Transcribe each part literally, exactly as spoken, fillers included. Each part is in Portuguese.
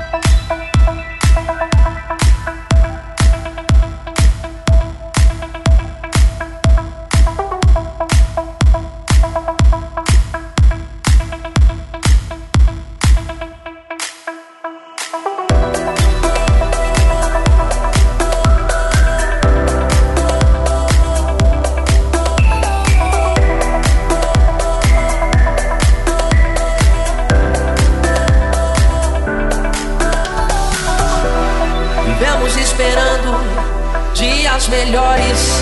Esperando dias melhores,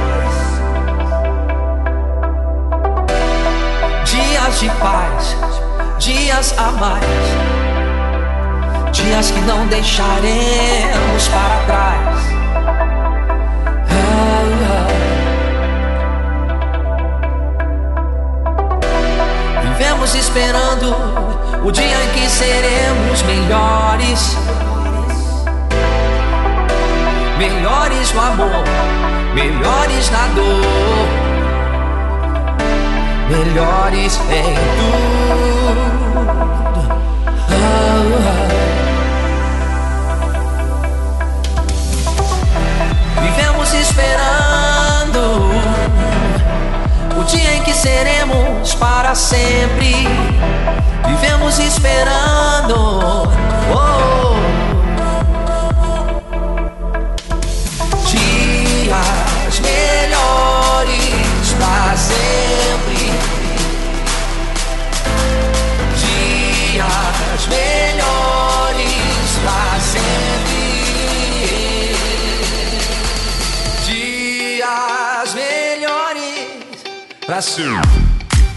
dias de paz, dias a mais, dias que não deixaremos para trás. Ai, ai. Vivemos esperando o dia em que seremos melhores. Melhores no amor, melhores na dor, melhores em tudo. Oh, oh. Vivemos esperando o dia em que seremos para sempre. Vivemos esperando. Oh, dias melhores pra sempre. Dias melhores pra sempre. Dias melhores pra sempre.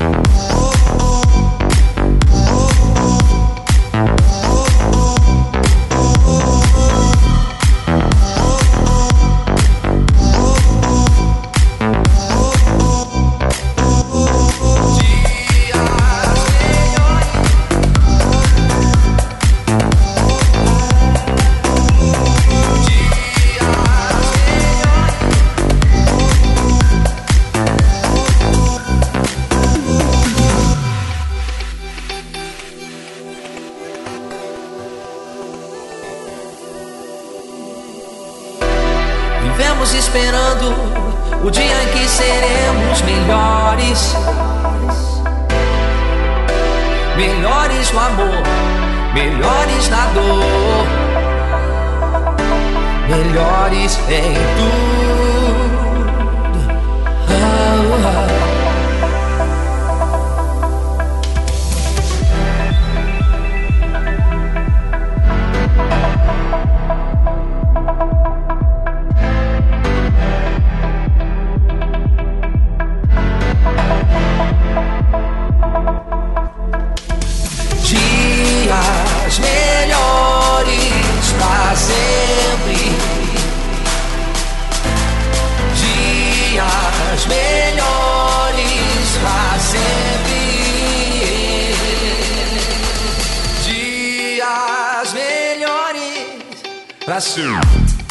Vivemos esperando o dia em que seremos melhores. Melhores no amor, melhores na dor, melhores em tudo. Oh, oh. Dias melhores pra sempre. Dias melhores pra sempre. Dias melhores pra sempre.